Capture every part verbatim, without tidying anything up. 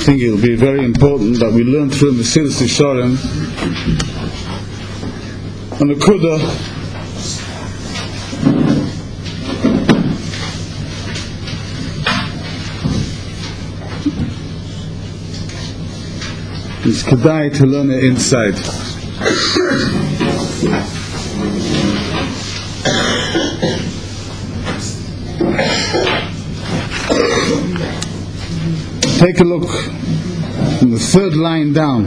think it will be very important that we learn through Mesilas Yesharim on the Kudah it's kedai to learn it inside. Take a look from the third line down.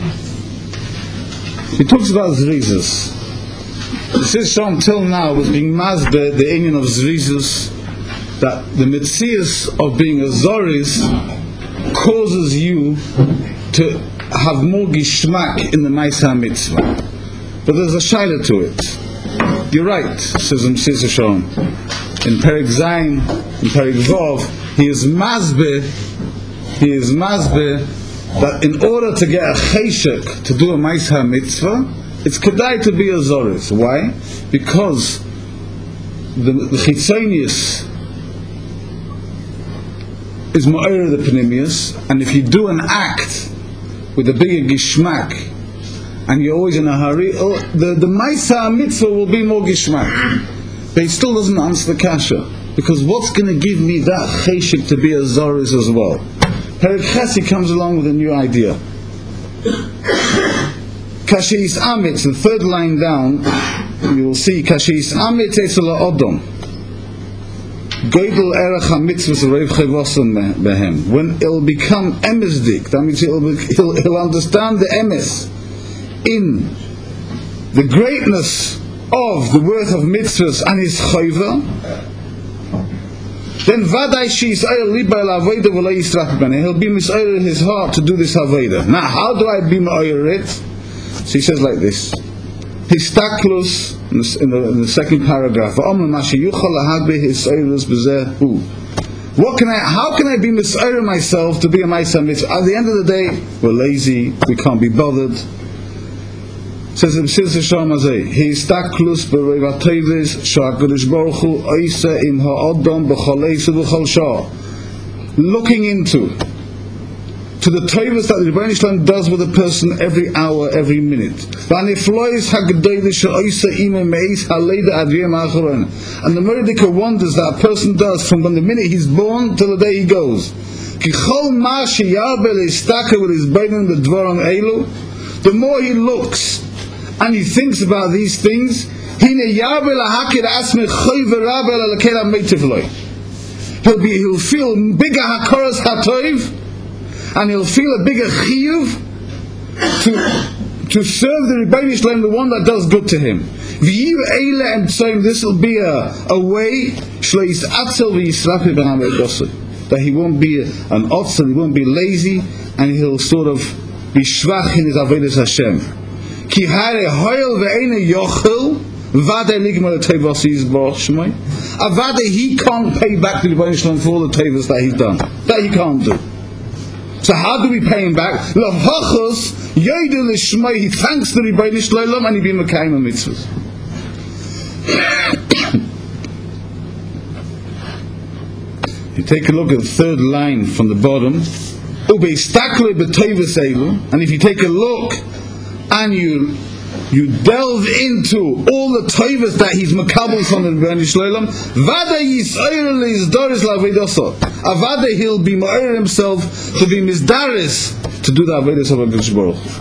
He talks about Zrizos. It says so until now was being masbeh the union of Zrizos, that the mitzias of being a Zoris causes you to have more gishmak in the Maisa Mitzvah. But there's a shaila to it. You're right, says Mesilas Yesharim. In Perek Zayin, in Perek Vav, he is masbeh, he is masbeh that in order to get a cheshek to do a Maisa Mitzvah, it's kedai to be a Zoris. Why? Because the, the chitzonius is ma'ir the penimius, and if you do an act with a bigger gishmak, and you're always in a hurry, oh, the, the Maisa Mitzvah will be more gishmak. But he still doesn't answer the kasha, because what's going to give me that cheshik to be a Zoris as well? Perek Chesi comes along with a new idea. Kasheis Amitz, the third line down, you will see Kasheis Amitz Etzela Odom. Goydel Erech HaMitzvahs Reiv Chevosam Behem. When it'll become emesdik, that means he'll, he'll, he'll understand the emes in the greatness of the worth of mitzvahs and his chayva, then vaday she's ayr liba el avodah v'lo yisrach ben. He'll be misayr in his heart to do this avodah. Now, how do I be misayr it? So he says like this: Histaklus in the, in the second paragraph. What can I? How can I be misayr myself to be a Maisa Mitzvah? At the end of the day, we're lazy. We can't be bothered. Says Mesilas Yesharim Azay, Histaklus b'reivat tevis sha'akadosh baruch hu oisa im ha'odom b'chol eisa b'chol shah. Looking into to the tevis that the Rebbeinu Shalom does with a person every hour, every minute. V'aniflois ha'gedoylish ha'oisa ima me'is ha'leida adriyam ha'acharon. And the Mordecai wonders that a person does from when the minute he's born till the day he goes. Kichol ma sheyarbel istaka with his beinim b'dvarim elu. The more he looks and he thinks about these things, he'll be he'll feel bigger hakoras hatoiv, and he'll feel a bigger chiyuv to to serve the Rebbeinu Shalom, the one that does good to him. This will be a, a way that he won't be an otzel, he won't be lazy, and he'll sort of be shvach in his avodas Hashem. Ki hare hoil ve'ene yochel vade ligma the tevos he's brought shmoi. Avade he can't pay back to the Rebbeinu Shalom for all the tevos that he's done. That he can't do. So how do we pay him back? Lavachos yoidel shmoi. He thanks the Rebbeinu Shalom and he be mekayim mitzvahs. You take a look at the third line from the bottom. Ubeistakle b'tevos elu. And if you take a look and you you delve into all the tovas that he's makabel from the Rebbeinu Shalom, vada yisayr lizdores lavedoso. Avada he'll be ma'ir himself to be mizdaris to do the avodas of HaKadosh Baruch Hu.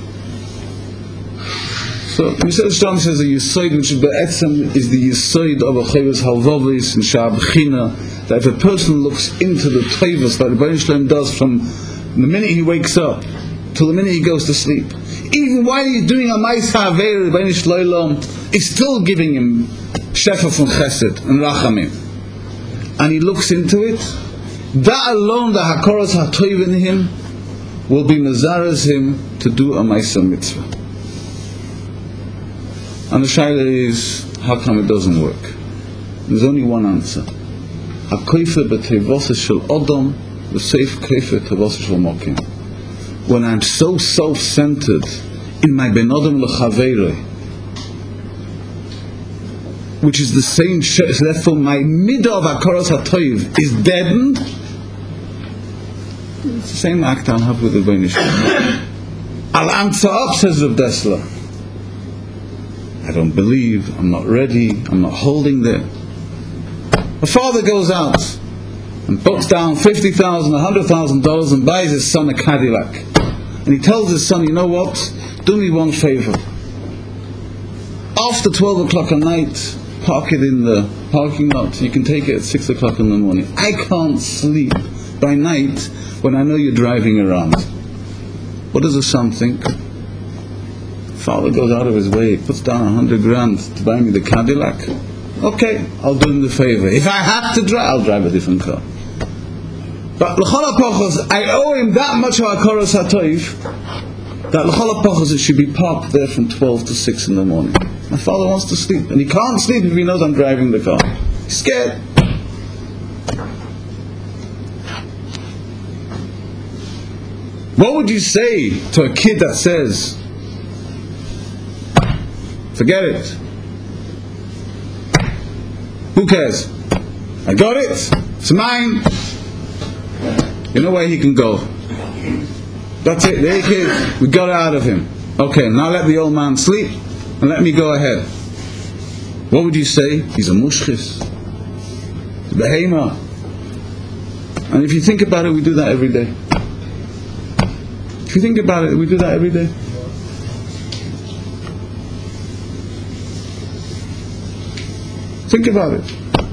So Mesilas Yesharim says the yisoid which be'etzem is the yisoid of a chavos halvavis and sha'abchina, that if a person looks into the tovas that the Rebbeinu Shalom does from the minute he wakes up till the minute he goes to sleep, even while he's doing a Maisa Aveira, the Rebbeinu Shalom is still giving him shefa from Chesed and Rachamim, and he looks into it, that alone, the Hakoros HaToiv in him, will be Mazaras him to do a Maisa Mitzvah. And the Shaila is, how come it doesn't work? There's only one answer. HaKoife b'tevosah shel Odom v'seif koife tevosah shel Mokim. When I'm so self-centered in my Ben Adam L'Chaveiroi, which is the same, so therefore my midah of Hakoros HaToiv is deadened, It's the same act I'll have with the Rebbeinu Shalom. I'll answer up, says Rav Dessler. I don't believe, I'm not ready, I'm not holding there. A father goes out and puts down fifty thousand dollars, one hundred thousand dollars and buys his son a Cadillac. And he tells his son, you know what, do me one favor. After twelve o'clock at night, park it in the parking lot. You can take it at six o'clock in the morning. I can't sleep by night when I know you're driving around. What does the son think? Father goes out of his way, puts down a hundred grand to buy me the Cadillac. Okay, I'll do him the favor. If I have to drive, I'll drive a different car. But l'chol ha'pachos, I owe him that much of hakaras hatoiv that l'chol ha'pachos it should be parked there from twelve to six in the morning. My father wants to sleep, and he can't sleep if he knows I'm driving the car. He's scared. What would you say to a kid that says, forget it, who cares? I got it, it's mine. You know where he can go. That's it, there he is. We got it out of him. Okay, now let the old man sleep and let me go ahead. What would you say? He's a mushchis, a behema. And if you think about it, we do that every day. If you think about it, we do that every day. Think about it.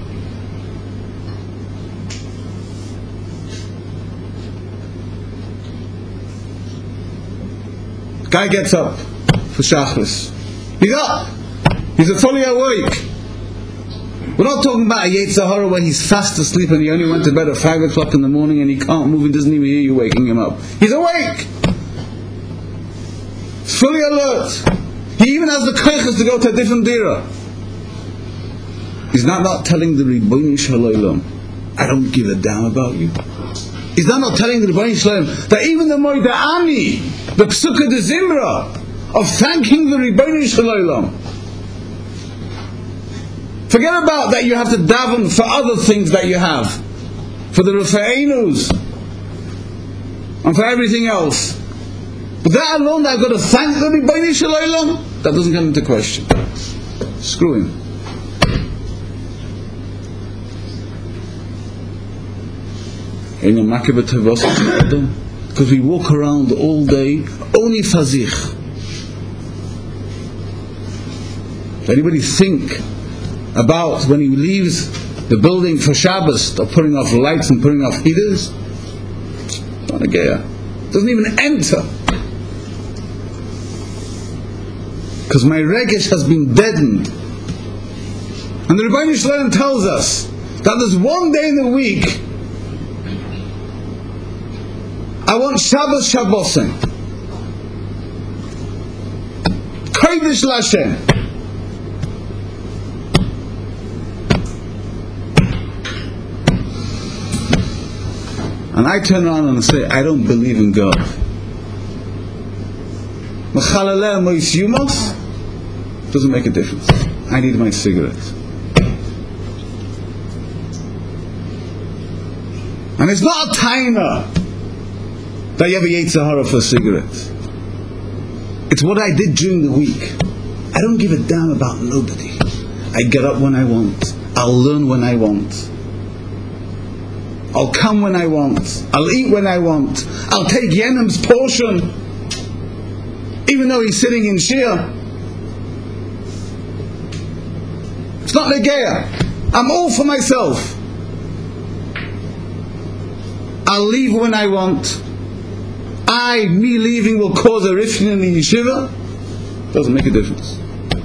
Guy gets up for Shachris. He's up. He's fully awake. We're not talking about a Yetzer Hara where he's fast asleep and he only went to bed at five o'clock in the morning and he can't move, he doesn't even hear you waking him up. He's awake. He's fully alert. He even has the koiches to go to a different dira. He's not, not telling the Ribbono Shel Olam, I don't give a damn about you. He's not, not telling the Ribbono Shel Olam that even the Moida Ani, the Psukkah de Zimra of thanking the Ribbono Shel Olam. Forget about that you have to daven for other things that you have, for the Rafa'enus and for everything else. But that alone, I've got to thank the Ribbono Shel Olam, that doesn't come into question. Screw him. Because we walk around all day only fazich. Does anybody think about when he leaves the building for Shabbos, or putting off lights and putting off heaters? Not a gear. Doesn't even enter. Because my regesh has been deadened. And the Ribbono Shel Olam tells us that there's one day in the week I want Shabbos Shabbosin. Kodesh L'Hashem. And I turn around and say, I don't believe in God. M'chalaleh mois yumos doesn't make a difference. I need my cigarette. And it's not a taina that you have a Yetzer Hara for a cigarette. It's what I did during the week. I don't give a damn about nobody. I get up when I want. I'll learn when I want. I'll come when I want. I'll eat when I want. I'll take Yenam's portion, even though he's sitting in Shia. It's not Negeya. I'm all for myself. I'll leave when I want. I, me leaving will cause a rifkin in the yeshiva? Doesn't make a difference.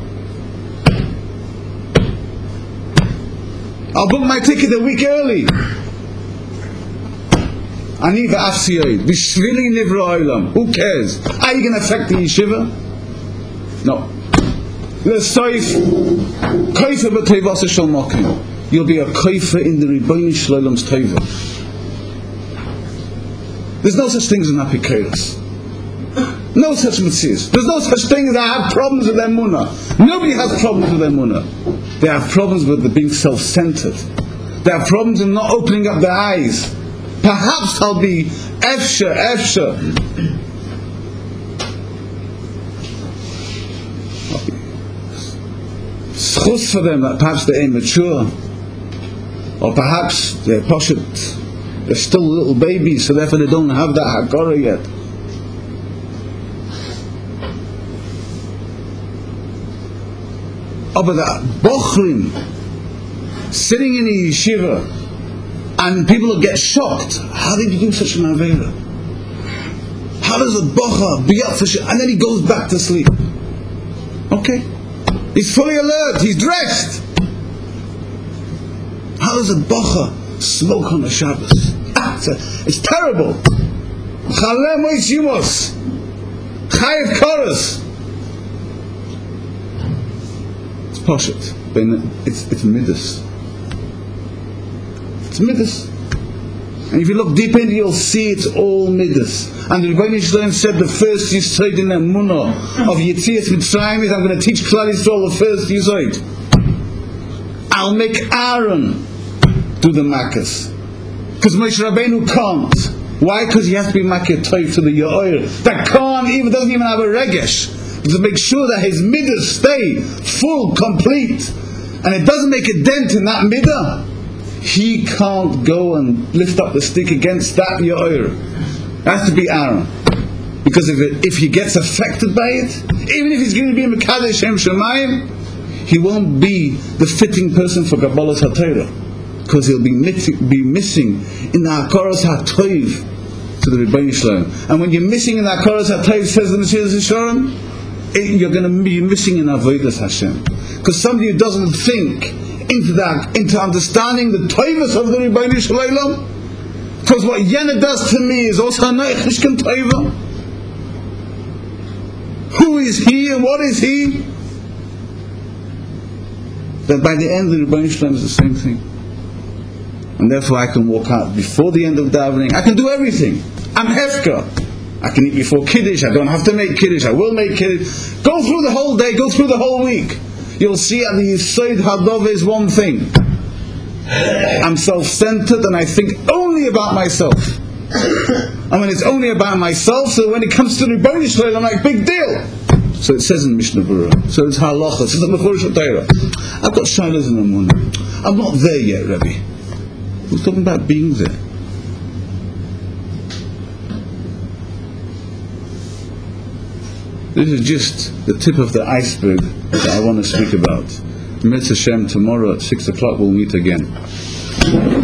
I'll book my ticket a week early. Ani v'afsiyoi, b'shvili nivra olam. Who cares? Are you going to affect the yeshiva? No. L'soif, koifa b'teivasa shel mokim. You'll be a koifa in the Ribbono Shel Olam's teva. There's no such thing as an apikoros. No such mitzvahs. There's no such thing as I have problems with their munah. Nobody has problems with their munah. They have problems with the being self-centered. They have problems in not opening up their eyes. Perhaps I'll be Efsha, Efsha. Schus for them that perhaps they're immature, or perhaps they're poshut, they're still little babies, so therefore they don't have that Hakara yet. Oh, but that Bochrim sitting in a yeshiva, and people will get shocked. How did you do such an Avera? How does a Bocha be up for shit? And then he goes back to sleep. Okay. He's fully alert, he's dressed. How does a Bocha smoke on a Shabbos? It's, a, it's terrible. Chalem ois yumos. Chayev koros. It's poshut. It's, it's midas. It's midas. And if you look deep into it, you'll see it's all midas. And the Rebbeinu Shalom said the first Yisod in the Emunah of Yetzias Mitzrayim is, I'm going to teach Klal Yisrael the first Yisod. I'll make Aaron do the Makkos. Because Moshe Rabbeinu can't. Why? Because he has to be Makkah Toiv to the Yo'or. That can't, even doesn't even have a Regesh. To make sure that his midas stay full, complete. And it doesn't make a dent in that midah. He can't go and lift up the stick against that Yo'or. It has to be Aaron. Because if it, if he gets affected by it, even if he's going to be a Mekadesh Shem Shemayim, he won't be the fitting person for Kabbalas HaTorah. Because he'll be, mit- be missing in the Hakaras HaToiv to the Rebbeinu Shalom. And when you're missing in the Hakaras HaToiv, says the Messiah Yisharim, you're going to be missing in Avodas Hashem. Because somebody who doesn't think into that, into understanding the Toivus of the Rebbeinu Shalom, because what Yena does to me is also Neichishkan Toiva. Who is he and what is he? That by the end of the Rebbeinu Shalom is the same thing. And therefore I can walk out before the end of davening. I can do everything. I'm Hefka. I can eat before Kiddush. I don't have to make Kiddush. I will make Kiddush. Go through the whole day. Go through the whole week. You'll see at the Yisod Hadov is one thing. I'm self-centered and I think only about myself. And when it's only about myself, so when it comes to the Rebbeinu Shalom, I'm like, big deal. So it says in Mishnah Berurah. So it's halacha. It says in the Mechorish HaTorah. I've got shilas in the morning. I'm not there yet, Rebbe. We're talking about being there. This is just the tip of the iceberg that I want to speak about. Mitzvah Hashem, tomorrow at six o'clock we'll meet again.